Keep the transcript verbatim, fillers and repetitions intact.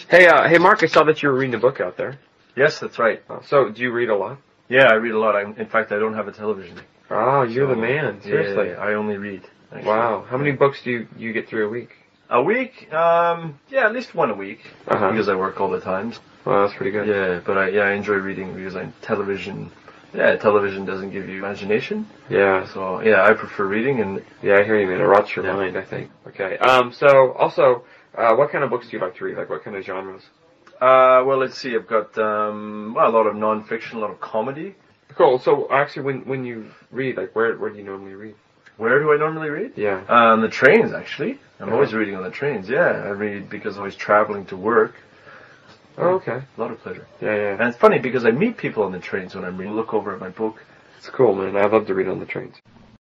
Hey, uh, hey, Mark, I saw that you were reading a book out there. Yes, that's right. Uh, so, do you read a lot? Yeah, I read a lot. I, in fact, I don't have a television. Oh, you're so, the man. Seriously. Yeah, I only read. Actually. Wow. How many books do you, you get through a week? A week? Um, yeah, at least one a week. Uh-huh. Because I work all the time. Well, that's pretty good. Yeah, but I yeah I enjoy reading because I television. Yeah, television doesn't give you imagination. Yeah. So yeah, I prefer reading and. Yeah, I hear you, man. It rots your yeah. mind, I think. Okay. Um. So, also, uh, what kind of books do you like to read? Like, what kind of genres? Uh, well, let's see. I've got um, well, a lot of non-fiction, a lot of comedy. Cool. So, actually, when when you read, like, where where do you normally read? Where do I normally read? Yeah. Uh, on the trains, actually. I'm Uh-huh. always reading on the trains. Yeah, I read because I'm always traveling to work. Oh, okay. A lot of pleasure. Yeah, yeah. And it's funny because I meet people on the trains when I'm reading. Look over at my book. It's cool, man. I love to read on the trains.